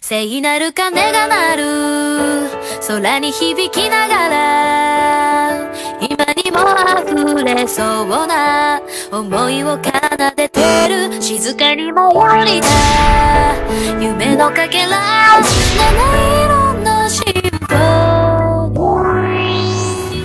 聖なる鐘が鳴る空に響きながら今にも溢れそうな思いを奏でてる静かに舞い降りた夢のかけら七色のシンフォニー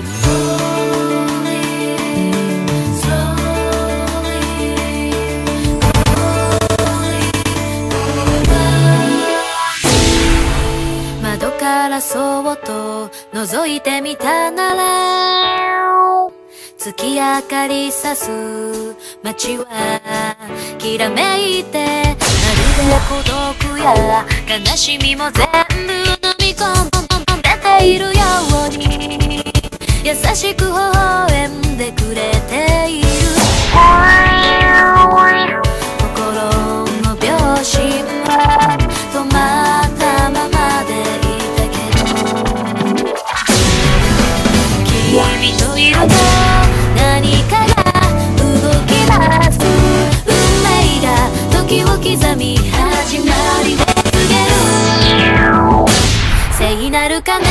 窓からそっと覗いてみたなら月明かりさす街はきらめいてまるで孤独や悲しみも全部飲み込んでているように優しく微笑んでくれている心の秒針は止まったままでいたけど君といると何かが動き出す運命が時を刻み始まりで告げる聖なる鐘